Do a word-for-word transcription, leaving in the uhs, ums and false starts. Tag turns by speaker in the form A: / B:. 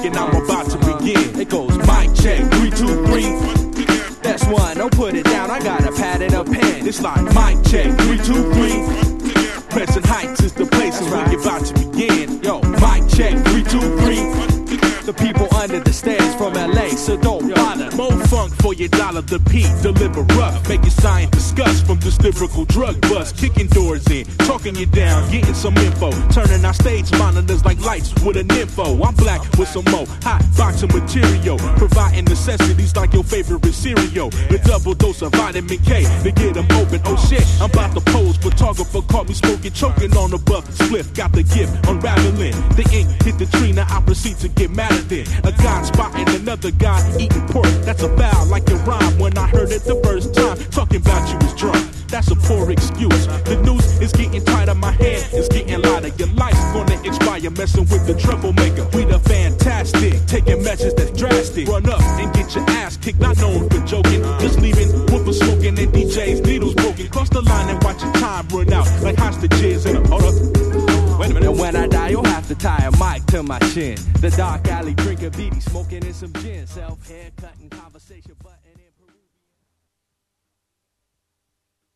A: and I'm about to begin. It goes mic check, three, two, three. That's one, don't put it down, I got a pad and a pen. It's like mic check, three, two, three. Crescent Heights is the place and we're about to begin. Yo, mic check, three, two, three. The people under the stairs from L A, so don't bother. More funk for your dollar, the P, deliver rough. Making science discuss from this lyrical drug bust. Kicking doors in, talking you down, getting some info. Turning our stage monitors like lights with an info. I'm black with some more hot boxing material. Providing necessities like your favorite cereal. The double dose of vitamin K to get them open. Oh shit, I'm about to pose. Photographer caught me smoking, choking on a buff spliff. Got the gift, unraveling. The ink hit the tree, now I proceed to get mad. A guy spotting another guy eating pork. That's a foul like your rhyme when I heard it the first time. Talking about you was drunk. That's a poor excuse. The noose is getting tighter, my hand is getting lighter. Your life's gonna expire messing with the troublemaker. We the fantastic, taking measures that's drastic. Run up and get your ass kicked, not known for joking. Just leaving whoopers smoking and D Js needles broken. Cross the line and watch your time run out like hostages in a hold up. Wait a minute. And when I die, you'll have to tie a mic to my chin. The dark alley, drink a beanie, smoking in some gin. Self haircut and conversation.